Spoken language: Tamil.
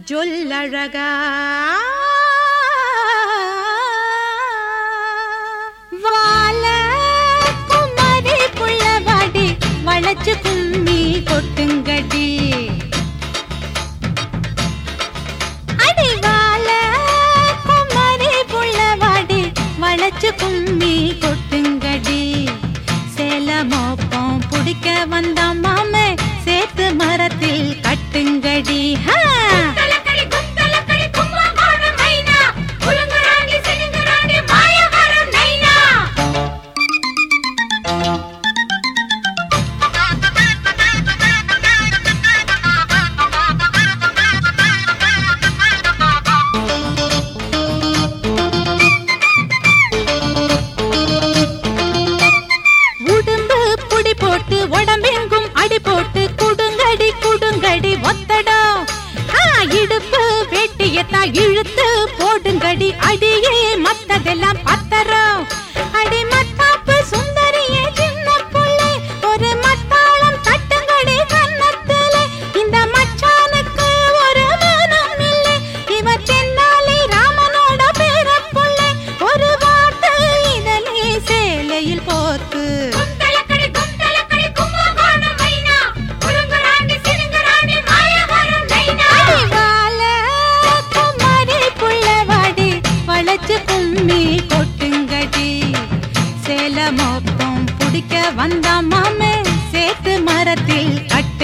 ஜொல்லழகா வால குமரி புள்ளவாடி வளைச்சு கும்மி கொட்டுங்கடி அடி வால குமரி புள்ளவாடி வளைச்சு கும்மி கொட்டுங்கடி சேல மோப்பம் புடிக்க வந்த மாமே சேத்து மரத்தில் கட்டுங்கடி உடம்பு புடி போட்டு உடம்பெங்கும் அடி போட்டு குடுங்கடி குடுங்கடி ஒத்தடா இடுப்பு வெட்டியத்தா இழுத்து போடுங்கடி அடியே மத்ததெல்லாம் பத்தரம் அடி மத்தாப்பு சுந்தரியே சின்ன புள்ளை ஒரு மத்தாளம் தட்டுங்கடி கன்னத்திலே இந்த மச்சானுக்கு ஒரு மனம் இல்லை இவ தென்னாலி ராமனோட பேர புள்ளை ஒரு வாட்டு இதழே சேலையில் போத்து கும்மி கொட்டுங்கடி சேல மொத்தம் புடிக்க வந்த மாமே சேத்து மரத்தில் கட்டு